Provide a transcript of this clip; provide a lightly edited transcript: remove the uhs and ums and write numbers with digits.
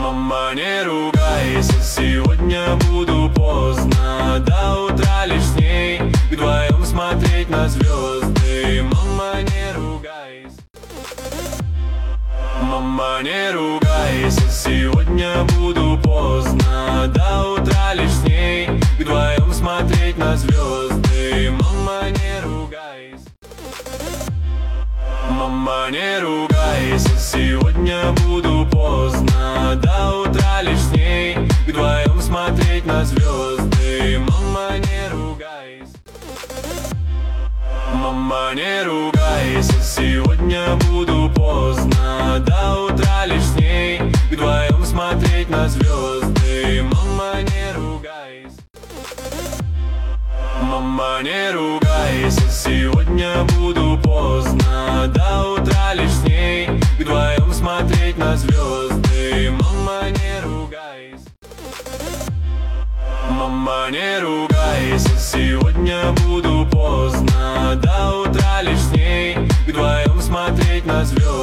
Мама, не ругайся, сегодня буду поздно. До утра лишь с ней вдвоем смотреть на звезды. Мама, не ругайся. Мама, не ругайся, сегодня буду поздно. До утра лишь с ней вдвоем смотреть на звезды. Мама, не ругайся. Мама, не ругайся, сегодня буду поздно. До утра лишь с ней вдвоем смотреть на звезды. Мама, не ругайся. Мама, не ругайся, сегодня буду поздно. До утра лишь с ней вдвоем смотреть на звезды. Мама, не ругайся. Мама, не ругайся, сегодня буду поздно. До утра лишь с ней вдвоем смотреть на звезды. Мама, не ругайся. Мама, не ругайся, сегодня буду поздно. До утра лишь с ней вдвоем смотреть на звезды.